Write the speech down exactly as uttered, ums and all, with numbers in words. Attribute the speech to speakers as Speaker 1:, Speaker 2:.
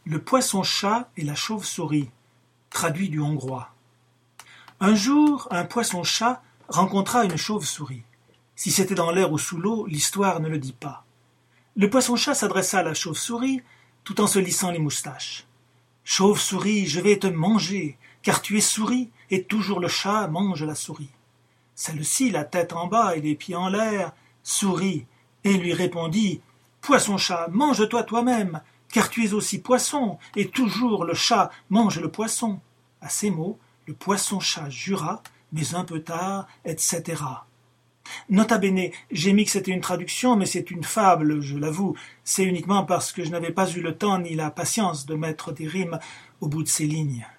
Speaker 1: Le poisson-chat et la chauve-souris, traduit du hongrois. Un jour, un poisson-chat rencontra une chauve-souris. Si c'était dans l'air ou sous l'eau, l'histoire ne le dit pas. Le poisson-chat s'adressa à la chauve-souris tout en se lissant les moustaches. « Chauve-souris, je vais te manger, car tu es souris, et toujours le chat mange la souris. » Celle-ci, la tête en bas et les pieds en l'air, sourit et lui répondit « Poisson-chat, mange-toi toi-même, car tu es aussi poisson, et toujours le chat mange le poisson. » À ces mots, le poisson-chat jura, mais un peu tard, et cetera. Nota bene, j'ai mis que c'était une traduction, mais c'est une fable, je l'avoue. C'est uniquement parce que je n'avais pas eu le temps ni la patience de mettre des rimes au bout de ces lignes.